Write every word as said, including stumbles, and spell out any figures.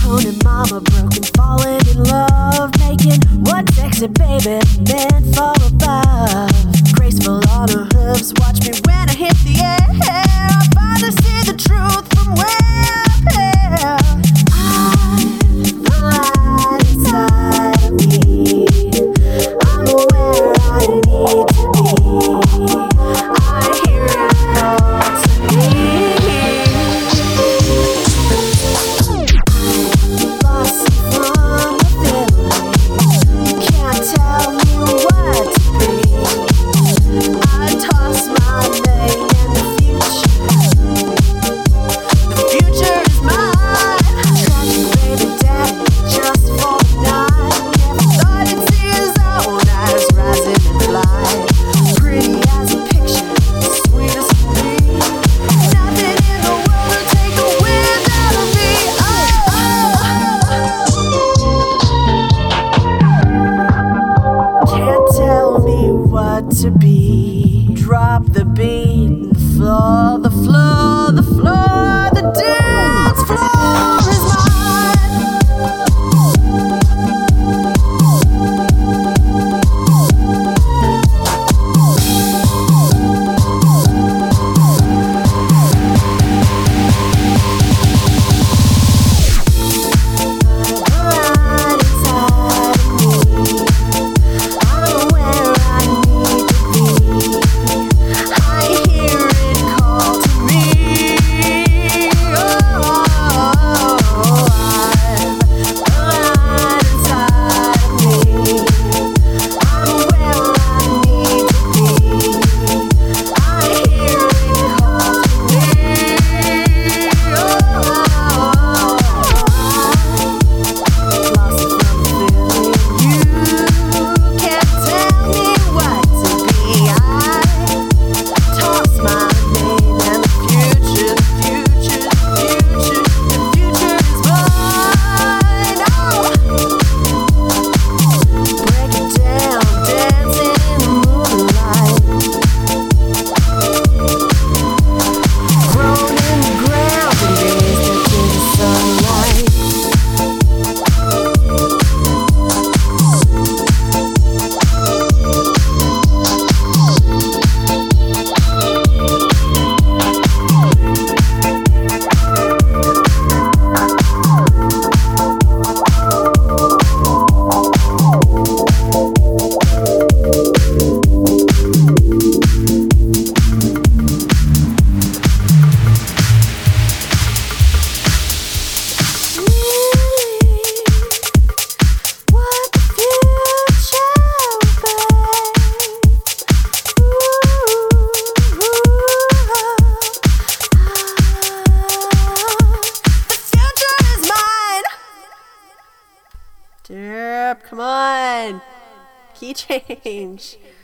Pony mama broken, falling in love, making one sexy baby meant for above. Graceful on her hooves, watch me when I hit the air. I finally see the truth from where I'm I'm the light inside of me. I'm where I need to be. I hear it call to me. I'm lost from the feeling. You can't tell me what to be. I toss my name in the future. The future is mine. Tragic baby daddy, just for the night. Never thought he'd see his own eyes rising and fly. Pretty as a picture, sweet as can be. Nothing in the world will take the wind out of me. Oh, oh. Can't tell me what to be. Drop the beat, the floor, the floor, the floor, the dance floor is mine. Right inside of me. I'm where I need to be. I hear it call to me. Oh, I'm right inside of me. I'm where I need to be. I hear it call to me. Oh, lost from the feeling. You can't tell me what to be. I toss my name and the future, the future, the future, the future is mine. Oh, break it down, dancing in the moonlight. Grown in the ground and raised up to the sunlight. What the future The future is mine. Derp, come on. Key change.